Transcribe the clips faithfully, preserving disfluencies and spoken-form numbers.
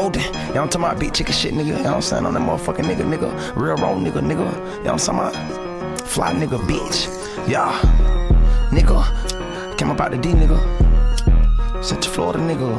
golden. Yeah, I'm talking about big chicken shit, nigga. You know what I'm saying? On that motherfucking nigga, nigga. Real raw nigga, nigga. You know what I'm talking about? Fly nigga, bitch. Yeah. Nigga. Came up out the D, nigga. Central Florida, nigga.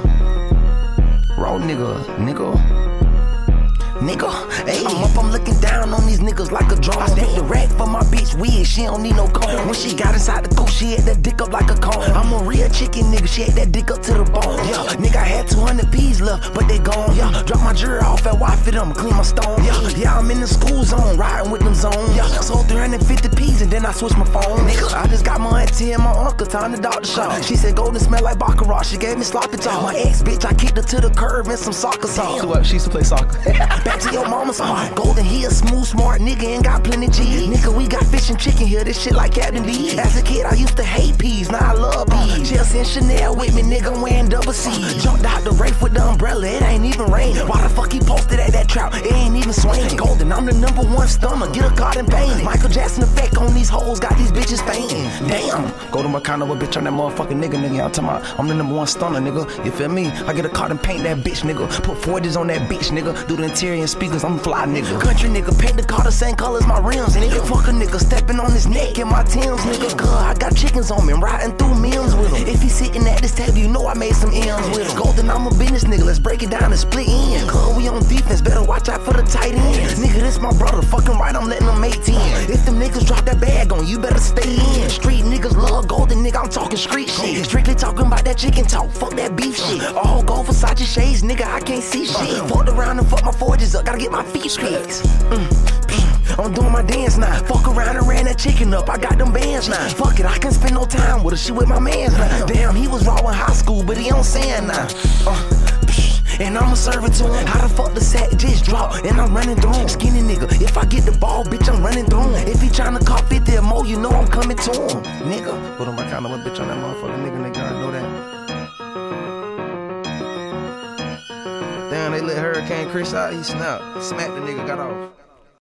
Raw nigga, nigga. Nigga, hey, I'm up, I'm looking down on these niggas like a drone. I stack the rack for my bitch weird, she don't need no comb. When she got inside the coop, she had that dick up like a cone. I'm a real chicken nigga, she had that dick up to the bone. Yeah, nigga, I had two hundred P's left, but they gone. Yeah, drop my jewelry off at Y Fit, I'ma clean my stone. Yeah, yeah, I'm in the school zone, riding with them zones. Yeah, sold three hundred fifty P's and then I switched my phone. Nigga, I just got my auntie and my uncle, time to doctor shop. She said golden smell like baccarat, she gave me sloppy talk. My ex bitch, I kicked her to the curb and some soccer sauce. So what, she used to play soccer. Back to your mama's heart. Golden, he a smooth, smart nigga and got plenty G. Nigga, we got fish and chicken here, this shit like Captain D. As a kid, I used to hate peas, now I love peas. Chelsea and Chanel with me, nigga, I'm wearing double C. Jumped out the Wraith with the umbrella, it ain't even raining. Why the fuck he posted at that trout, it ain't even swinging. Golden, I'm the number one stunner, get a card and paint it. Michael Jackson effect on these hoes, got these bitches fainting. Damn. Go to my kind of a bitch on that motherfucking nigga, nigga. I'm talking about, I'm the number one stunner, nigga. You feel me? I get a card and paint that bitch, nigga. Put forties on that bitch, nigga. Do the interior and speakers, I'm a fly, nigga. Country nigga, paint the car the same color as my rims, nigga. Fuck a nigga, stepping on his neck in my Timbs, nigga. Cuz I got chickens on me, riding through meals with him. If he sitting at this table, you know I made some M's with him. Golden, I'm a business nigga, let's break it down and split in. Cuz we on defense, better watch out for the tight ends. Nigga, this my brother, fucking right, I'm letting them eighteen. If them niggas drop that bag on you, better stay in. Street niggas love golden, nigga, I'm talking street shit. Strictly talking about that chicken talk, fuck that beef shit. All gold Versace shades, nigga, I can't see shit. Fucked around and fuck my forges up, gotta get my feet fixed. Mm. I'm doing my dance now. Fuck around and ran that chicken up. I got them bands now. Fuck it, I can spend no time with her. She with my mans now. Damn, he was raw in high school, but he on sand now. Uh, and I'ma serve it to him. How the fuck the sack just drop? And I'm running through him. Skinny nigga, if I get the ball, bitch, I'm running through him. If he tryna cop fifty or more, you know I'm coming to him. Nigga, put on my kind of a bitch on that motherfucker. Nigga, nigga, I know that. Damn, they let Hurricane Chris out. He snapped. Smacked the nigga, got off.